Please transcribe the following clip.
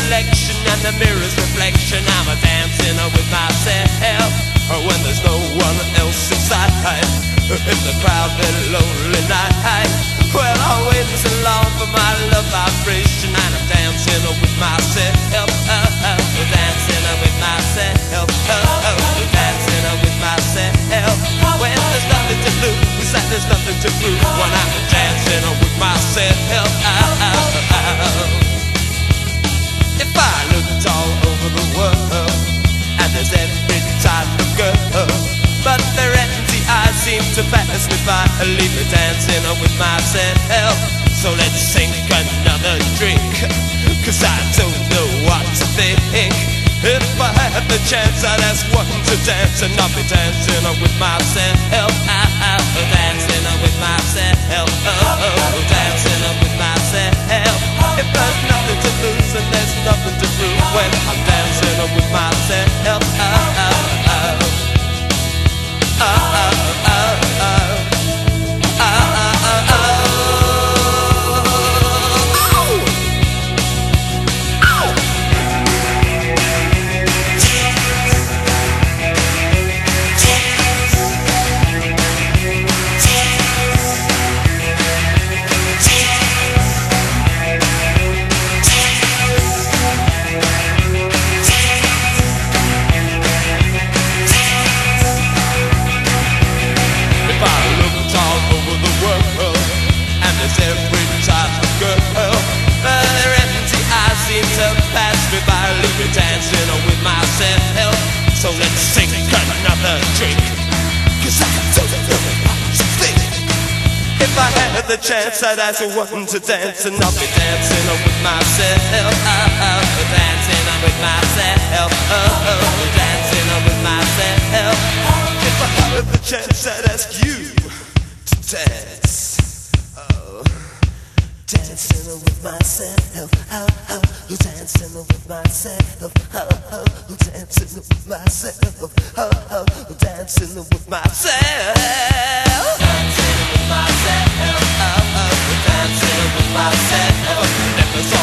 selection and the mirror's reflection. I'm a dancing with myself when there's no one else inside. In the crowded lonely night, well, I waited so long for my love vibration, and I'm dancing with myself, dancing with myself, dancing with myself. When there's nothing to lose and there's nothing to prove, when I'm dancing with myself. If I looked all over the world and there's every type of girl, but their empty eyes seem to pass me by, leave me dancing with myself. So let's sink another drink, 'cause I don't know what to think. If I had the chance, I'd ask one to dance, and I'll be dancing with myself. Dancing with myself, dancing with myself. If there's nothing to lose and there's nothing to prove, when I'm dancing with myself. Every type of girl, their empty eyes seem to pass me by, leave me dancing with myself. So let's sink another drink, 'cause I don't know what to think. If I had the chance, I'd ask one to dance, and I'll be dancing with myself. Dancing with myself, dancing with myself. If I had the chance, I'd ask you to dance. Dancing with myself, dancing with myself, dancing with myself, dancing with myself, dancing with myself, dancing with myself. Never saw